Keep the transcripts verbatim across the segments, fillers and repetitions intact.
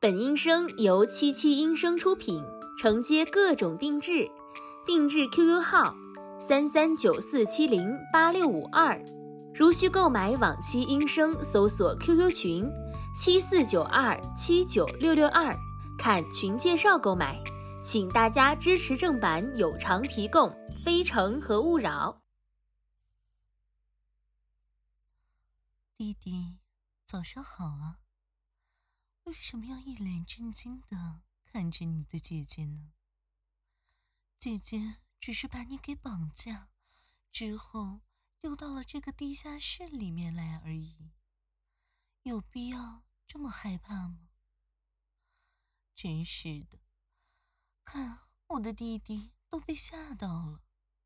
本音声由七七音声出品，承接各种定制，定制 Q Q 号三三九四七零八六五二，如需购买往期音声，搜索 Q Q 群七四九二七九六六二，看群介绍购买。请大家支持正版有偿提供，非诚和勿扰。 弟弟，早上好啊。为什么要一脸震惊地看着你的姐姐呢？姐姐只是把你给绑架，之后丢到了这个地下室里面来而已，有必要这么害怕吗？真是的，看我的弟弟都被吓到了。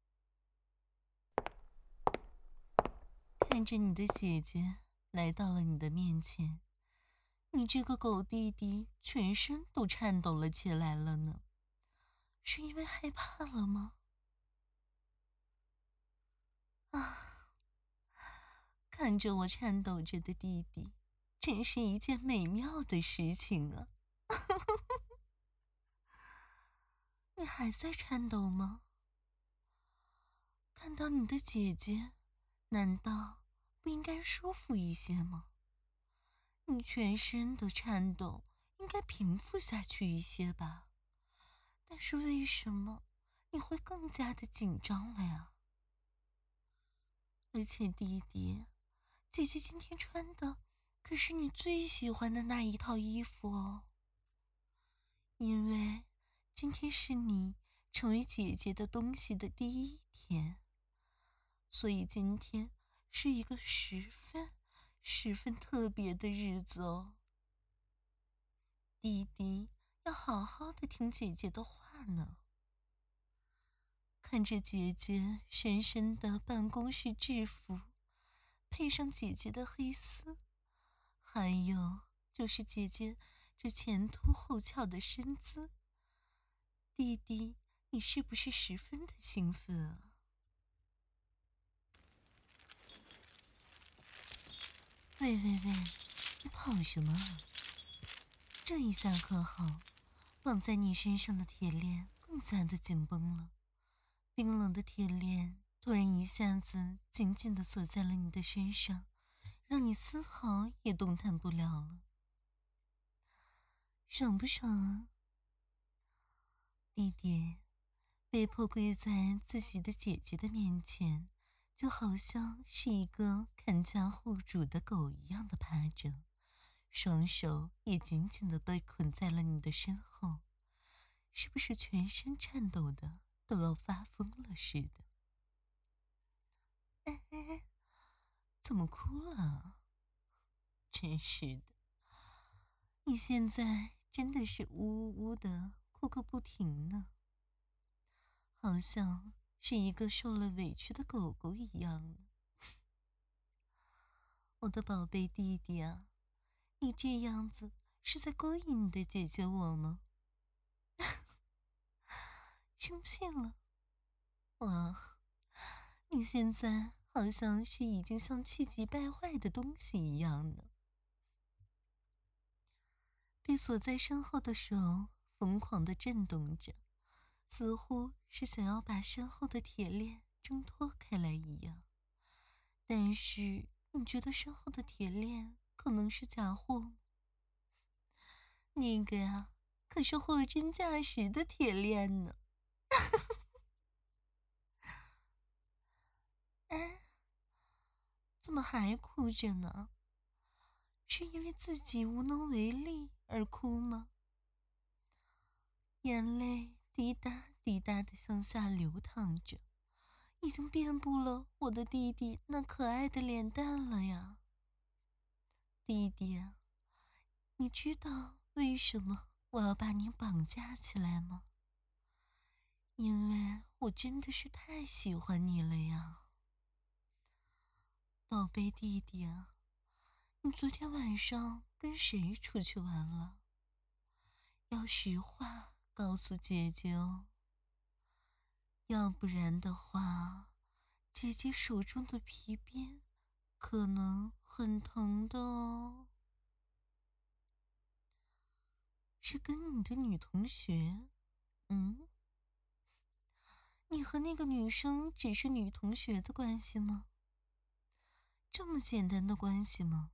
看着你的姐姐来到了你的面前，你这个狗弟弟全身都颤抖了起来了呢，是因为害怕了吗？啊，看着我颤抖着的弟弟，真是一件美妙的事情啊！你还在颤抖吗？看到你的姐姐，难道不应该舒服一些吗？你全身的颤抖应该平复下去一些吧？但是为什么你会更加的紧张了呀？而且弟弟，姐姐今天穿的可是你最喜欢的那一套衣服哦。因为今天是你成为姐姐的东西的第一天，所以今天是一个十分十分特别的日子哦。弟弟要好好的听姐姐的话呢。看着姐姐深深的办公室制服，配上姐姐的黑丝，还有就是姐姐这前凸后翘的身姿，弟弟，你是不是十分的兴奋啊？喂喂喂，你跑什么啊？这一下可好，绑在你身上的铁链更加的紧绷了，冰冷的铁链突然一下子紧紧地锁在了你的身上，让你丝毫也动弹不了了。爽不爽啊？弟弟被迫跪在自己的姐姐的面前，就好像是一个看家护主的狗一样的趴着，双手也紧紧地被捆在了你的身后，是不是全身颤抖的都要发疯了似的？哎哎，怎么哭了？真是的，你现在真的是呜呜呜的哭个不停呢，好像是一个受了委屈的狗狗一样。我的宝贝弟弟啊，你这样子是在勾引你的姐姐我吗？生气了？哇，你现在好像是已经像气急败坏的东西一样呢。被锁在身后的手疯狂地震动着，似乎是想要把身后的铁链挣脱开来一样。但是你觉得身后的铁链可能是假货吗？那个呀，可是货真价实的铁链呢。哎，怎么还哭着呢？是因为自己无能为力而哭吗？眼泪滴答滴答的向下流淌着，已经遍布了我的弟弟那可爱的脸蛋了呀。弟弟啊，你知道为什么我要把你绑架起来吗？因为我真的是太喜欢你了呀。宝贝弟弟啊，你昨天晚上跟谁出去玩了？要实话告诉姐姐哦，要不然的话，姐姐手中的皮鞭可能很疼的哦。 是跟你的女同学？嗯，你和那个女生只是女同学的关系吗？这么简单的关系吗？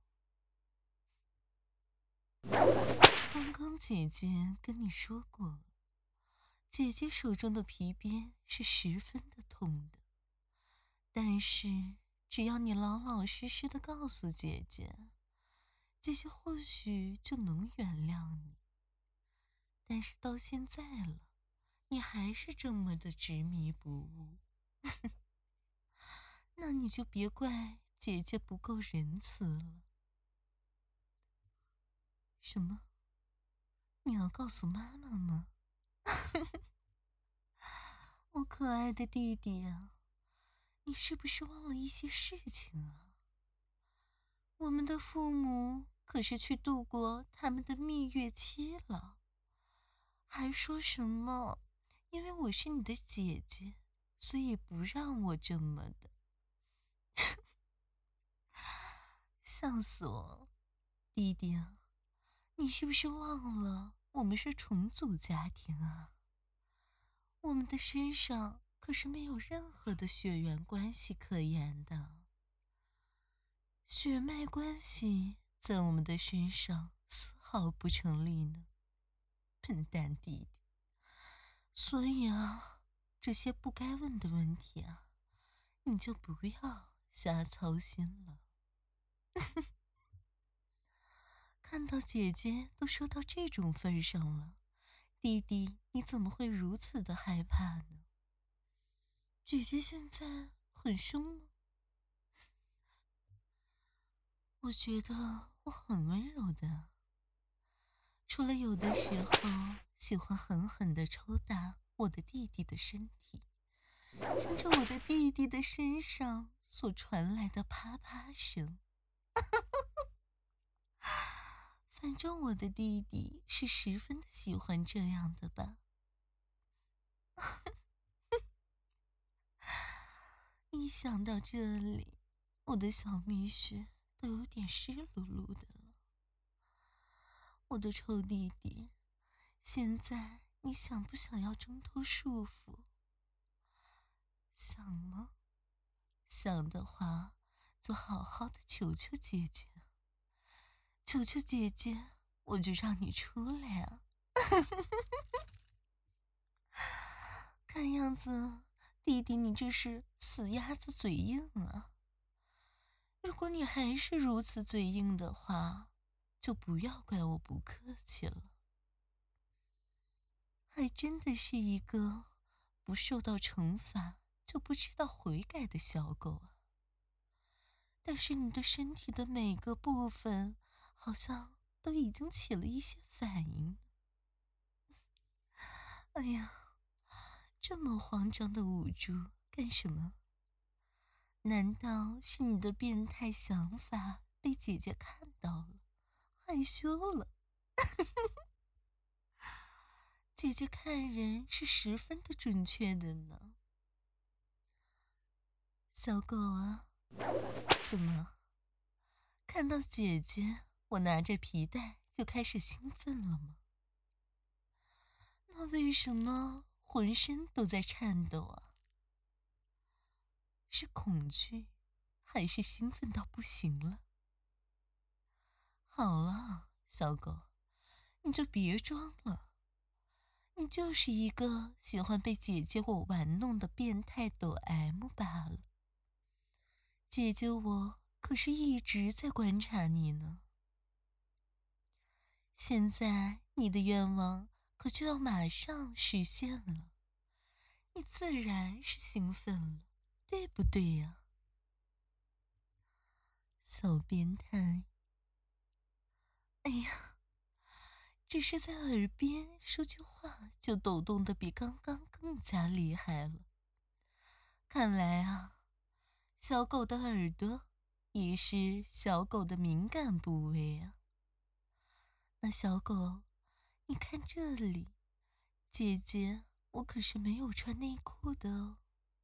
刚刚姐姐跟你说过，姐姐手中的皮鞭是十分的痛的，但是只要你老老实实的告诉姐姐，姐姐或许就能原谅你。但是到现在了，你还是这么的执迷不悟，那你就别怪姐姐不够仁慈了。什么？你要告诉妈妈吗？我可爱的弟弟啊，你是不是忘了一些事情啊？我们的父母可是去度过他们的蜜月期了，还说什么因为我是你的姐姐，所以不让我这么的。笑死我！弟弟啊，你是不是忘了我们是重组家庭啊？我们的身上可是没有任何的血缘关系可言的，血脉关系在我们的身上丝毫不成立呢，笨蛋弟弟。所以啊，这些不该问的问题啊，你就不要瞎操心了。看到姐姐都说到这种份上了，弟弟你怎么会如此的害怕呢？姐姐现在很凶吗？我觉得我很温柔的，除了有的时候喜欢狠狠的抽打我的弟弟的身体，听着我的弟弟的身上所传来的啪啪声。反正我的弟弟是十分的喜欢这样的吧。一想到这里，我的小蜜雪都有点湿漉漉的了。我的臭弟弟，现在你想不想要挣脱束缚？想吗？想的话，就好好的求求姐姐，求求姐姐，我就让你出来啊！看样子，弟弟你这是死鸭子嘴硬啊！如果你还是如此嘴硬的话，就不要怪我不客气了。还真的是一个不受到惩罚就不知道悔改的小狗啊！但是你的身体的每个部分好像都已经起了一些反应。哎呀，这么慌张的捂住干什么？难道是你的变态想法被姐姐看到了，害羞了？姐姐看人是十分的准确的呢。小狗啊，怎么看到姐姐我拿着皮带就开始兴奋了吗？那为什么浑身都在颤抖啊？是恐惧还是兴奋到不行了？好了，小狗，你就别装了，你就是一个喜欢被姐姐我玩弄的变态抖 M 罢了。姐姐我可是一直在观察你呢。现在你的愿望可就要马上实现了，你自然是兴奋了，对不对呀？小变态。哎呀，只是在耳边说句话就抖动的比刚刚更加厉害了。看来啊，小狗的耳朵也是小狗的敏感部位啊。那小狗，你看这里，姐姐我可是没有穿内裤的哦。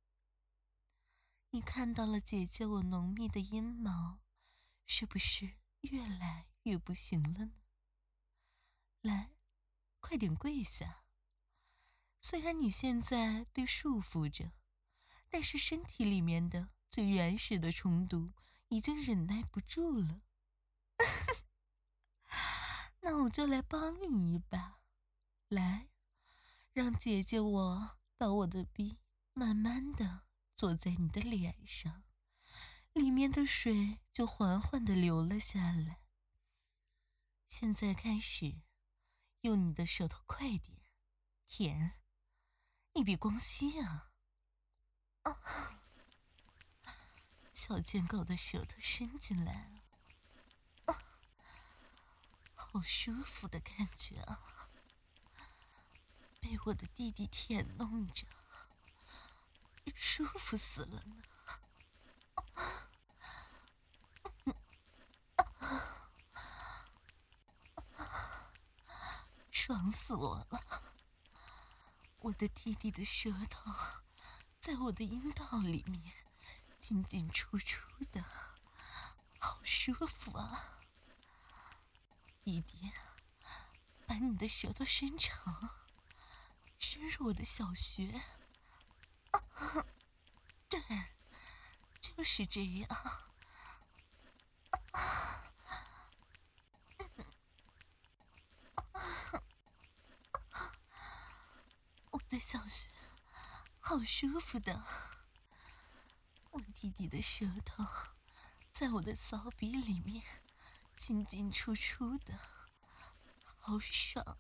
你看到了姐姐我浓密的阴毛，是不是越来越不行了呢？来， 快点跪下。虽然你现在被束缚着，但是身体里面的最原始的冲动已经忍耐不住了。那我就来帮你一把，来，让姐姐我把我的逼慢慢的坐在你的脸上，里面的水就缓缓的流了下来。现在开始，用你的舌头快点舔，你比光熙啊！啊，小贱狗的舌头伸进来了，啊，好舒服的感觉啊！被我的弟弟舔弄着，舒服死了呢。爽死我了！我的弟弟的舌头在我的阴道里面进进出出的，好舒服啊！弟弟，把你的舌头伸长，深入我的小穴。啊，对，就是这样。啊，我的小穴好舒服的，我弟弟的舌头在我的骚逼里面进进出出的，好爽。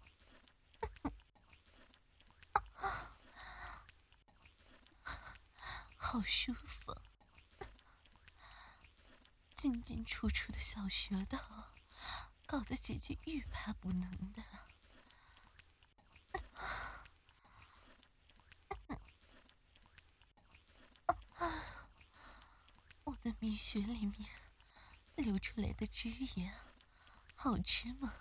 好舒服，进进出出的小舌头搞得姐姐欲罢不能的。我的蜜穴里面流出来的汁液好吃吗？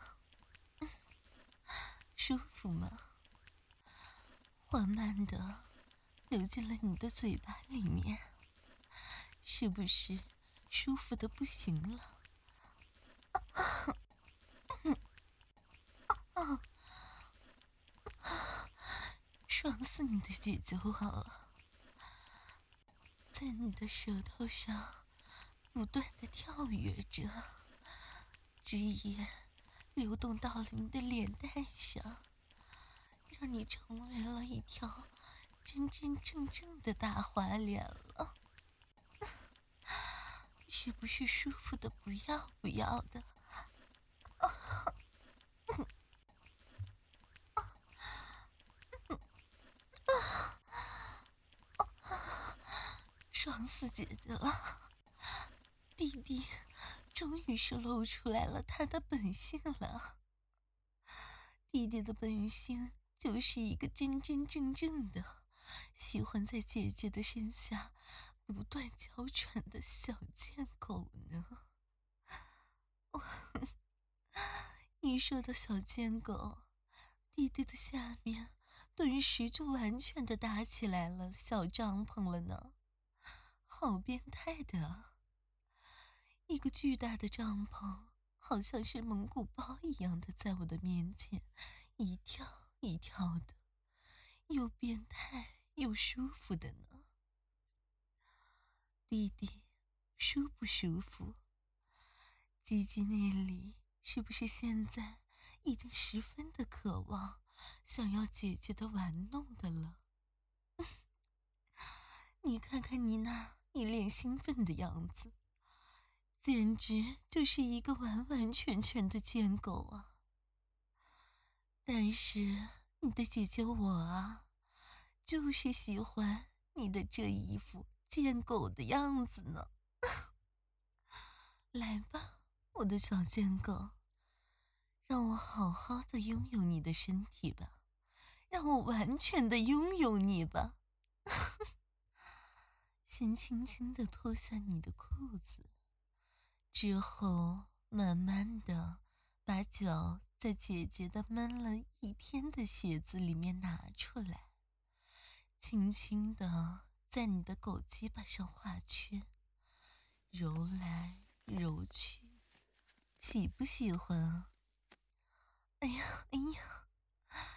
舒服吗？缓慢的流进了你的嘴巴里面，是不是舒服的不行了？爽死你的姐姐我了！在你的舌头上不断的跳跃着，汁液流动到了你的脸蛋上，让你成为了一条真真正正的大花脸了。是不是舒服的不要不要的？爽死姐姐了！弟弟终于是露出来了他的本性了。弟弟的本性就是一个真真正正的喜欢在姐姐的身下不断娇喘的小贱狗呢。一说到小贱狗，弟弟的下面顿时就完全的搭起来了小帐篷了呢。好变态的，一个巨大的帐篷好像是蒙古包一样的在我的面前一跳一跳的，又变态又舒服的呢。弟弟舒不舒服？鸡鸡那里是不是现在已经十分的渴望想要姐姐的玩弄的了？你看看你那一脸兴奋的样子，简直就是一个完完全全的贱狗啊！但是你的姐姐我啊，就是喜欢你的这一副贱狗的样子呢。来吧，我的小贱狗，让我好好的拥有你的身体吧，让我完全的拥有你吧。先轻轻的脱下你的裤子，之后慢慢的把脚在姐姐的闷了一天的鞋子里面拿出来，轻轻的在你的狗鸡巴上画圈，揉来揉去，喜不喜欢啊？哎呀哎呀，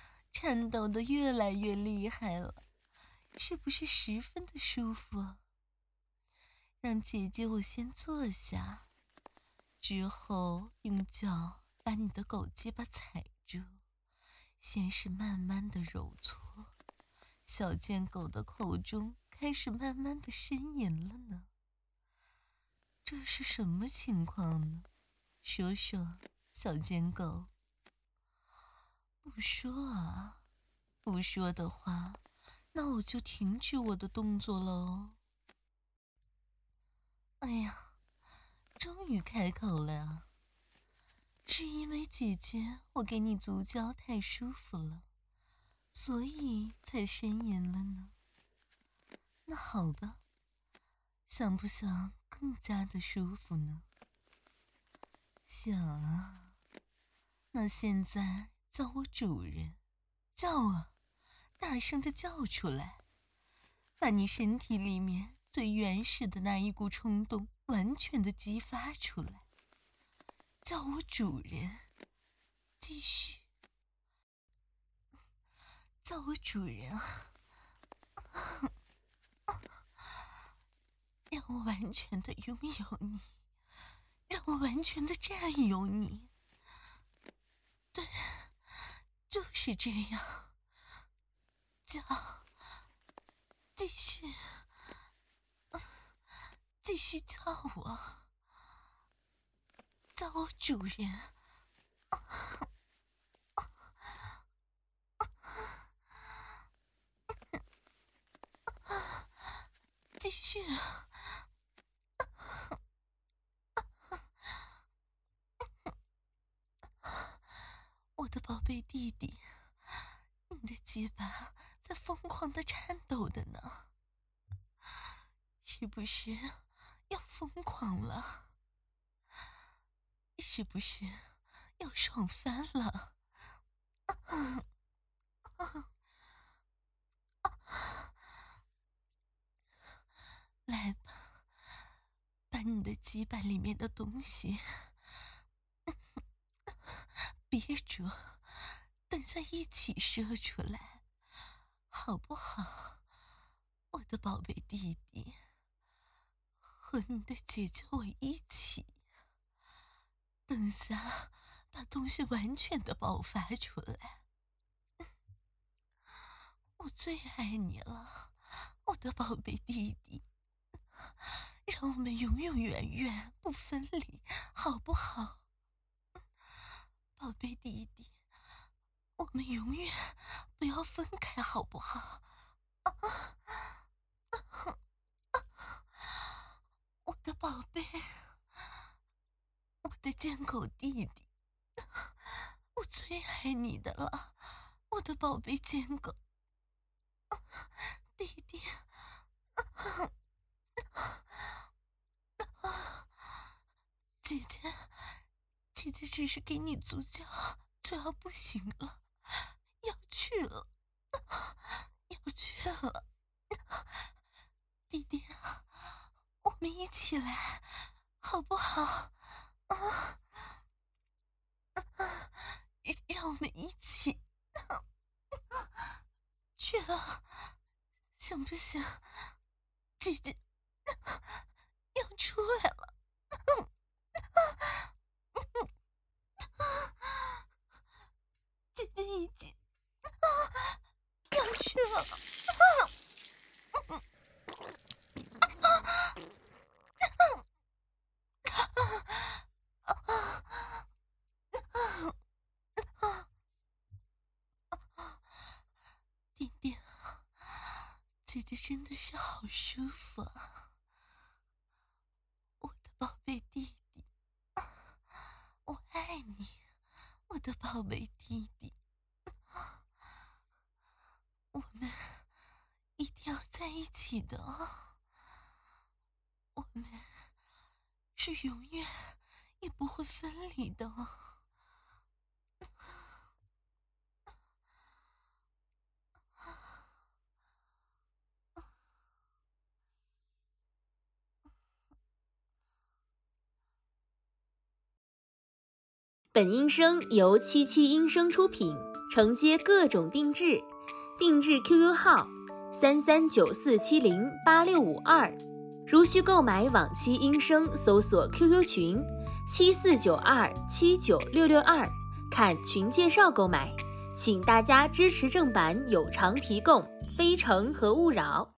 颤抖得越来越厉害了，是不是十分的舒服？让姐姐我先坐下，之后用脚把你的狗鸡巴踩住，先是慢慢的揉搓，小贱狗的口中开始慢慢的呻吟了呢。这是什么情况呢？说说，小贱狗。不说啊，不说的话，那我就停止我的动作了哦。哎呀，终于开口了，是因为姐姐我给你足交太舒服了，所以才呻吟了呢。那好吧，想不想更加的舒服呢？想啊，那现在叫我主人，叫啊，大声的叫出来，把你身体里面最原始的那一股冲动完全的激发出来，叫我主人，继续，叫我主人啊，让我完全的拥有你，让我完全的占有你。对，就是这样，叫，继续，继续叫我，叫我主人。继续，我的宝贝弟弟，你的鸡巴在疯狂的颤抖的呢，是不是要疯狂了？是不是要爽翻了？来吧，把你的鸡巴里面的东西憋住，等下一起射出来，好不好？我的宝贝弟弟，和你的姐姐我一起，等下把东西完全的爆发出来。我最爱你了，我的宝贝弟弟，让我们永永远远不分离，好不好？宝贝弟弟，我们永远不要分开，好不好？我的宝贝，我的贱狗弟弟，我最爱你的了，我的宝贝贱狗弟弟。姐姐，姐姐只是给你足交就要不行了，要去了，要去了。弟弟，我们一起来，好不好？啊，让我们一起去了，行不行？姐姐要出来了。姐姐已经要去了。弟弟，姐姐真的是好舒服啊，我的宝贝弟弟，我爱你，我的宝贝弟弟，我们一定要在一起的哦，我们是永远也不会分离的哦。 本音声由七七音声出品， 承接各种定制，定制 Q Q 号三三九四七零八六五二，如需购买往期音声，搜索 Q Q 群七四九二七九六六二，看群介绍购买。请大家支持正版有偿提供，非诚和勿扰。